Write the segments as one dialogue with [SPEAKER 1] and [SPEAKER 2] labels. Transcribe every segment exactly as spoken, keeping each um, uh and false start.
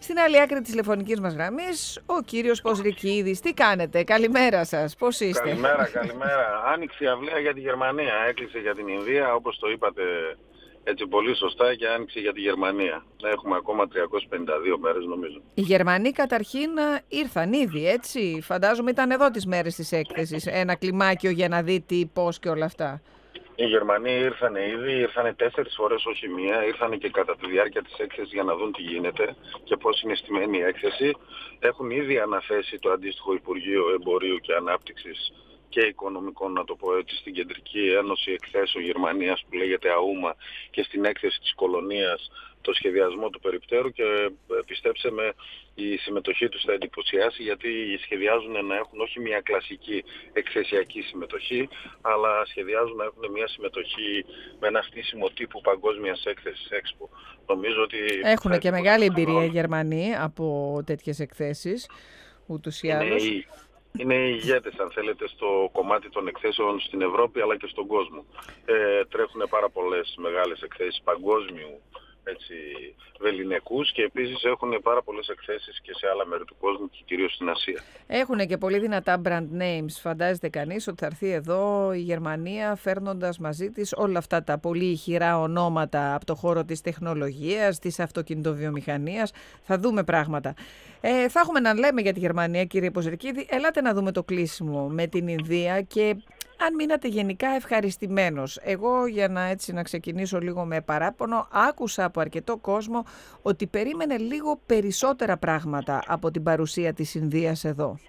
[SPEAKER 1] Στην άλλη άκρη της τηλεφωνικής μας γραμμής, ο κύριος Ποζρικίδης. Τι κάνετε, καλημέρα σας, πώς είστε?
[SPEAKER 2] Καλημέρα, καλημέρα. Άνοιξε η αυλαία για τη Γερμανία, έκλεισε για την Ινδία, όπως το είπατε έτσι πολύ σωστά, και άνοιξε για τη Γερμανία. Έχουμε ακόμα τριακόσιες πενήντα δύο μέρες νομίζω.
[SPEAKER 1] Οι Γερμανοί καταρχήν ήρθαν ήδη, έτσι. Φαντάζομαι ήταν εδώ τις μέρες της έκθεσης, ένα κλιμάκιο για να δει τι, πώς και όλα αυτά.
[SPEAKER 2] Οι Γερμανοί ήρθαν ήδη, ήρθαν τέσσερις φορές, όχι μία. Ήρθαν και κατά τη διάρκεια της έκθεσης για να δουν τι γίνεται και πώς είναι στημένη η έκθεση. Έχουν ήδη αναθέσει το αντίστοιχο Υπουργείο Εμπορίου και Ανάπτυξης και Οικονομικών, να το πω έτσι, στην Κεντρική Ένωση Εκθέσεων Γερμανίας που λέγεται ΑΟΥΜΑ και στην έκθεση της Κολονίας το σχεδιασμό του περιπτέρου, και πιστέψτε με, η συμμετοχή τους θα εντυπωσιάσει, γιατί σχεδιάζουν να έχουν όχι μια κλασική εκθεσιακή συμμετοχή, αλλά σχεδιάζουν να έχουν μια συμμετοχή με ένα στήσιμο τύπου παγκόσμιας έκθεσης Expo. Νομίζω ότι
[SPEAKER 1] έχουν και μεγάλη εμπειρία οι Γερμανοί από τέτοιες εκθέσεις, ούτως ή άλλως.
[SPEAKER 2] Είναι, είναι οι ηγέτες, αν θέλετε, στο κομμάτι των εκθέσεων στην Ευρώπη αλλά και στον κόσμο. Ε, τρέχουν πάρα πολλές μεγάλες εκθέσεις παγκόσμιου, έτσι, βεληνικούς, και επίσης έχουν πάρα πολλές εκθέσεις και σε άλλα μέρη του κόσμου και κυρίως στην Ασία.
[SPEAKER 1] Έχουν και πολύ δυνατά brand names. Φαντάζεται κανείς ότι θα έρθει εδώ η Γερμανία φέρνοντας μαζί της όλα αυτά τα πολύ ηχηρά ονόματα από το χώρο της τεχνολογίας, της αυτοκινητοβιομηχανίας. Θα δούμε πράγματα. Ε, θα έχουμε να λέμε για τη Γερμανία, κύριε Ποζρικίδη. Ελάτε να δούμε το κλείσιμο με την Ινδία και αν μείνατε γενικά ευχαριστημένος. Εγώ, για να έτσι να ξεκινήσω λίγο με παράπονο, άκουσα από αρκετό κόσμο ότι περίμενε λίγο περισσότερα πράγματα από την παρουσία της Ινδίας εδώ.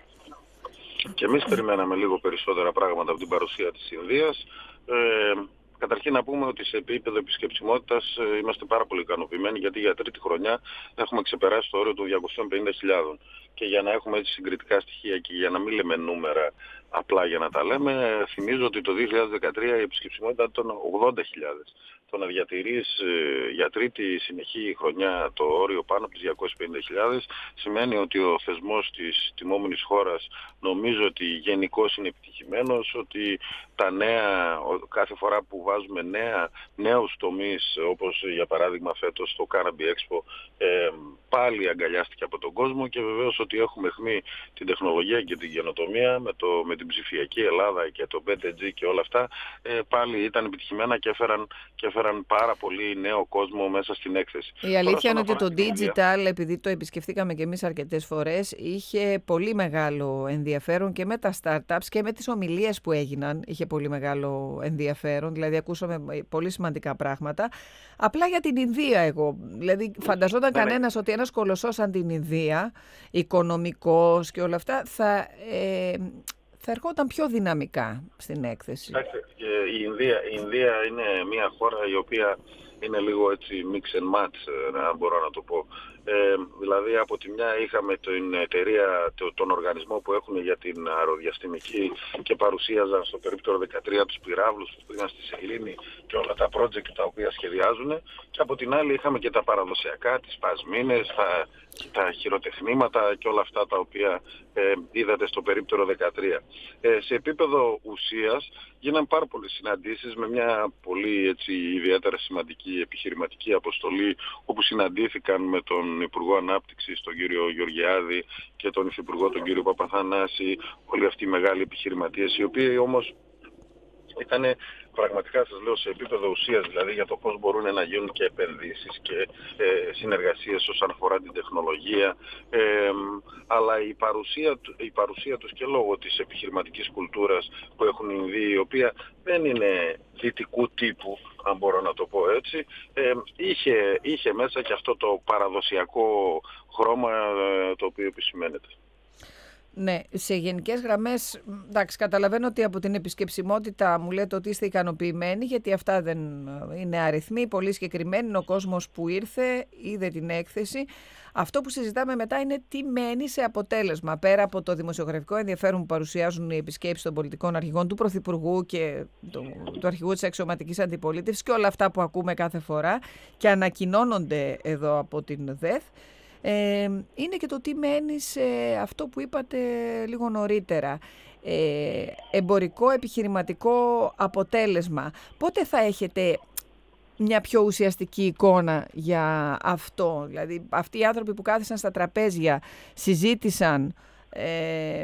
[SPEAKER 2] Και εμείς περιμέναμε λίγο περισσότερα πράγματα από την παρουσία της Ινδίας. Ε, Καταρχήν να πούμε ότι σε επίπεδο επισκεψιμότητας ε, είμαστε πάρα πολύ ικανοποιημένοι, γιατί για τρίτη χρονιά έχουμε ξεπεράσει το όριο των διακόσιες πενήντα χιλιάδες. Και για να έχουμε έτσι συγκριτικά στοιχεία και για να μην λέμε νούμερα απλά για να τα λέμε, θυμίζω ότι το δύο χιλιάδες δεκατρία η επισκεψιμότητα ήταν ογδόντα χιλιάδες. Το να διατηρείς ε, για τρίτη συνεχή χρονιά το όριο πάνω από τις διακόσιες πενήντα χιλιάδες σημαίνει ότι ο θεσμός της τιμόμενης χώρας νομίζω ότι γενικώς είναι επιτυχημένος, ότι τα νέα, κάθε φορά που βάζουμε νέα, νέους τομείς, όπως για παράδειγμα φέτος το Cannabis Expo, ε, πάλι αγκαλιάστηκε από τον κόσμο, και βεβαίως ότι έχουμε αιχμή την τεχνολογία και την καινοτομία με, το, με την ψηφιακή Ελλάδα και το πέντε τζι και όλα αυτά, ε, πάλι ήταν επιτυχημένα και έφεραν, και έφεραν πάρα πολύ νέο κόσμο μέσα στην έκθεση.
[SPEAKER 1] Η αλήθεια είναι ότι το digital, επειδή το επισκεφθήκαμε και εμείς αρκετές φορές, είχε πολύ μεγάλο ενδιαφέρον και με τα startups και με τις ομιλίες που έγιναν. Είχε πολύ μεγάλο ενδιαφέρον, δηλαδή ακούσαμε πολύ σημαντικά πράγματα. Απλά για την Ινδία εγώ, δηλαδή φανταζόταν ναι, κανένας ναι. ότι ένας κολοσσός σαν την Ινδία, οικονομικός και όλα αυτά, θα, ε, θα ερχόταν πιο δυναμικά στην έκθεση.
[SPEAKER 2] Η Ινδία, η Ινδία είναι μια χώρα η οποία είναι λίγο έτσι mix and match, αν μπορώ να το πω. Ε, δηλαδή από τη μια είχαμε την εταιρεία, τον οργανισμό που έχουν για την αεροδιαστημική και παρουσίαζαν στο περίπτωρο δεκατρία τους πυράβλους που πήγαν στη Σελήνη και όλα τα project τα οποία σχεδιάζουν, και από την άλλη είχαμε και τα παραδοσιακά, τις πασμίνες, τα, τα χειροτεχνήματα και όλα αυτά τα οποία ε, είδατε στο περίπτωρο δεκατρία. Ε, σε επίπεδο ουσίας γίναν πάρα πολλές συναντήσεις με μια πολύ έτσι, ιδιαίτερα σημαντική επιχειρηματική αποστολή, όπου συναντήθηκαν με τον Υπουργό Ανάπτυξης, τον κύριο Γεωργιάδη, και τον Υφυπουργό, τον κύριο Παπαθανάση, όλοι αυτοί οι μεγάλοι επιχειρηματίες, οι οποίοι όμως ήταν πραγματικά, σας λέω, σε επίπεδο ουσίας, δηλαδή για το πώς μπορούν να γίνουν και επενδύσεις και ε, συνεργασίες όσον αφορά την τεχνολογία, ε, αλλά η παρουσία, η παρουσία τους και λόγω της επιχειρηματικής κουλτούρας που έχουν οι Ινδοί, η οποία δεν είναι δυτικού τύπου, αν μπορώ να το πω έτσι, ε, είχε, είχε μέσα και αυτό το παραδοσιακό χρώμα ε, το οποίο επισημαίνεται.
[SPEAKER 1] Ναι, σε γενικές γραμμές, εντάξει, καταλαβαίνω ότι από την επισκεψιμότητα μου λέτε ότι είστε ικανοποιημένοι, γιατί αυτά δεν είναι αριθμοί, πολύ συγκεκριμένοι είναι ο κόσμος που ήρθε, είδε την έκθεση. Αυτό που συζητάμε μετά είναι τι μένει σε αποτέλεσμα, πέρα από το δημοσιογραφικό ενδιαφέρον που παρουσιάζουν οι επισκέψεις των πολιτικών αρχηγών, του Πρωθυπουργού και του, του αρχηγού της αξιωματικής αντιπολίτευσης και όλα αυτά που ακούμε κάθε φορά και ανακοινώνονται εδώ από την ΔΕΘ. Ε, είναι και το τι μένει σε αυτό που είπατε λίγο νωρίτερα. Ε, εμπορικό, επιχειρηματικό αποτέλεσμα. Πότε θα έχετε μια πιο ουσιαστική εικόνα για αυτό? Δηλαδή αυτοί οι άνθρωποι που κάθισαν στα τραπέζια, συζήτησαν, ε,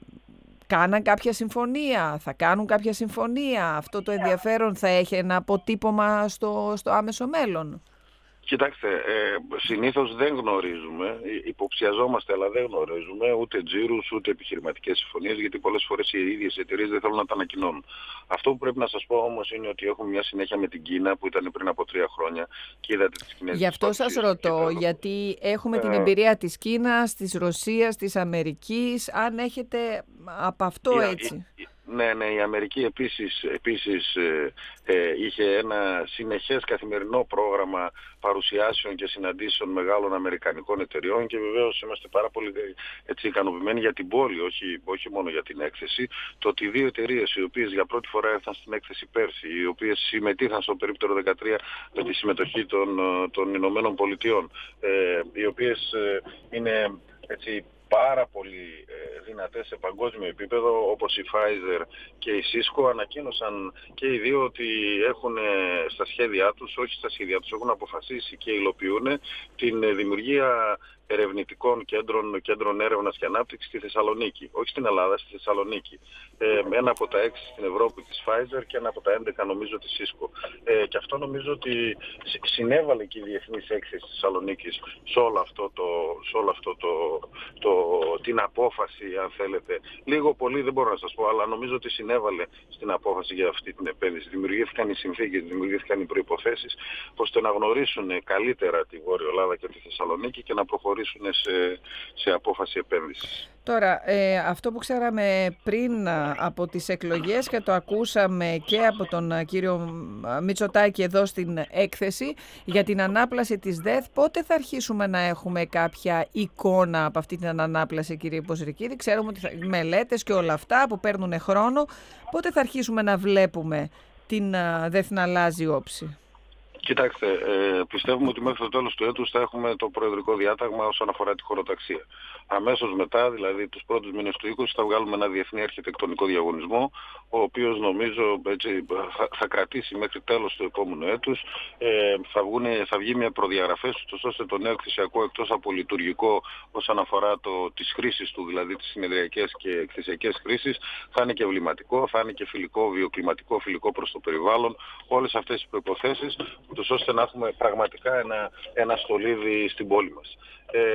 [SPEAKER 1] κάναν κάποια συμφωνία, θα κάνουν κάποια συμφωνία, αυτό το ενδιαφέρον θα έχει ένα αποτύπωμα στο, στο άμεσο μέλλον?
[SPEAKER 2] Κοιτάξτε, ε, συνήθως δεν γνωρίζουμε, υποψιαζόμαστε αλλά δεν γνωρίζουμε ούτε τζίρους ούτε επιχειρηματικές συμφωνίες, γιατί πολλές φορές οι ίδιες εταιρείες δεν θέλουν να τα ανακοινώνουν. Αυτό που πρέπει να σας πω όμως είναι ότι έχουμε μια συνέχεια με την Κίνα που ήταν πριν από τρία χρόνια και είδατε τις Κινέζικες.
[SPEAKER 1] Γι' αυτό σας ρωτώ, γιατί έχουμε ε, την εμπειρία της Κίνας, της Ρωσίας, της Αμερικής, αν έχετε από αυτό
[SPEAKER 2] η,
[SPEAKER 1] έτσι.
[SPEAKER 2] Η, η, Ναι, ναι, η Αμερική επίσης, επίσης ε, ε, είχε ένα συνεχές καθημερινό πρόγραμμα παρουσιάσεων και συναντήσεων μεγάλων αμερικανικών εταιριών και βεβαίως είμαστε πάρα πολύ έτσι, ικανοποιημένοι για την πόλη, όχι, όχι μόνο για την έκθεση. Το ότι δύο εταιρείες οι οποίες για πρώτη φορά έρθαν στην έκθεση πέρσι, οι οποίες συμμετείχαν στο περίπτερο δεκατρία με τη συμμετοχή των, των Ηνωμένων Πολιτειών, ε, οι οποίες ε, είναι έτσι, πάρα πολύ ε, δυνατές σε παγκόσμιο επίπεδο, όπως η Pfizer και η Cisco, ανακοίνωσαν και οι δύο ότι έχουν ε, στα σχέδιά τους, όχι στα σχέδιά τους, έχουν αποφασίσει και υλοποιούν την ε, δημιουργία ερευνητικών κέντρων, κέντρων έρευνας και ανάπτυξης στη Θεσσαλονίκη. Όχι στην Ελλάδα, στη Θεσσαλονίκη. Ε, ένα από τα έξι στην Ευρώπη της Pfizer και ένα από τα έντεκα νομίζω της Cisco. Ε, και αυτό νομίζω ότι συνέβαλε και η Διεθνής Έκθεση της Θεσσαλονίκης σε όλο αυτό, το, σε όλο αυτό το, το, την απόφαση, αν θέλετε. Λίγο πολύ δεν μπορώ να σας πω, αλλά νομίζω ότι συνέβαλε στην απόφαση για αυτή την επένδυση. Δημιουργήθηκαν οι συνθήκες, δημιουργήθηκαν οι προϋποθέσεις, ώστε να γνωρίσουν καλύτερα τη Βόρεια Ελλάδα και τη Θεσσαλονίκη και να προχωρήσουν Σε, σε απόφαση επένδυσης.
[SPEAKER 1] Τώρα, ε, αυτό που ξέραμε πριν από τις εκλογές και το ακούσαμε και από τον κύριο Μητσοτάκη εδώ στην έκθεση για την ανάπλαση της ΔΕΘ, πότε θα αρχίσουμε να έχουμε κάποια εικόνα από αυτή την ανάπλαση, κύριε Ποζρικίδη? Ξέρουμε ότι θα, μελέτες και όλα αυτά που παίρνουν χρόνο, πότε θα αρχίσουμε να βλέπουμε την ΔΕΘ να αλλάζει όψη?
[SPEAKER 2] Κοιτάξτε, ε, πιστεύουμε ότι μέχρι το τέλος του έτους θα έχουμε το προεδρικό διάταγμα όσον αφορά τη χωροταξία. Αμέσως μετά, δηλαδή τους πρώτους μήνες του είκοσι, θα βγάλουμε ένα διεθνή αρχιτεκτονικό διαγωνισμό, ο οποίος νομίζω έτσι, θα, θα κρατήσει μέχρι τέλος του επόμενου έτους. Ε, θα, βγουν, θα βγει μια προδιαγραφές, ώστε το νέο εκθεσιακό, εκτός από λειτουργικό όσον αφορά το, τις χρήσεις του, δηλαδή τις συνεδριακές και εκθεσιακές χρήσεις, θα είναι και εμβληματικό, θα είναι και φιλικό, βιοκλιματικό, φιλικό προς το περιβάλλον. Όλες αυτές τις προϋποθέσεις, ούτως ώστε να έχουμε πραγματικά ένα, ένα στολίδι στην πόλη μας. Ε,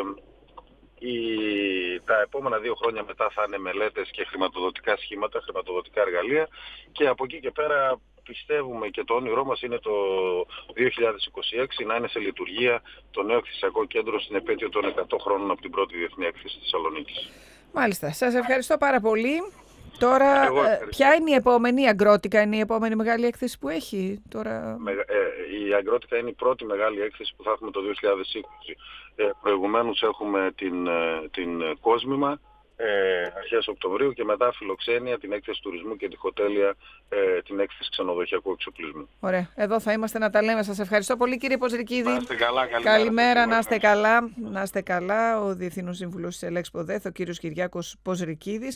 [SPEAKER 2] η, τα επόμενα δύο χρόνια μετά θα είναι μελέτες και χρηματοδοτικά σχήματα, χρηματοδοτικά εργαλεία και από εκεί και πέρα πιστεύουμε και το όνειρό μας είναι το δύο χιλιάδες είκοσι έξι να είναι σε λειτουργία το νέο εκθεσιακό κέντρο στην επέτειο των εκατό χρόνων από την πρώτη Διεθνή Έκθεση της Θεσσαλονίκης.
[SPEAKER 1] Μάλιστα. Σας ευχαριστώ πάρα πολύ. Τώρα, ε, ποια είναι η επόμενη? Η Αγκρότικα είναι η επόμενη μεγάλη έκθεση που έχει τώρα?
[SPEAKER 2] Με, ε, η Αγκρότικα είναι η πρώτη μεγάλη έκθεση που θα έχουμε το δύο χιλιάδες είκοσι. Ε, προηγουμένως έχουμε την, την Κόσμημα ε, αρχές Οκτωβρίου και μετά Φιλοξένεια, την έκθεση τουρισμού και τη Χοτέλια, ε, την έκθεση ξενοδοχειακού εξοπλισμού.
[SPEAKER 1] Ωραία. Εδώ θα είμαστε να τα λέμε. Σας ευχαριστώ πολύ, κύριε Ποζρικίδη.
[SPEAKER 2] Να είστε καλά, καλημέρα.
[SPEAKER 1] Καλημέρα, να είστε καλά. Να είστε καλά. Ο Διευθύνων Σύμβουλος της Ελέξπο ΔΕΘ, ο κύριος Κυριάκος Ποζρικίδης.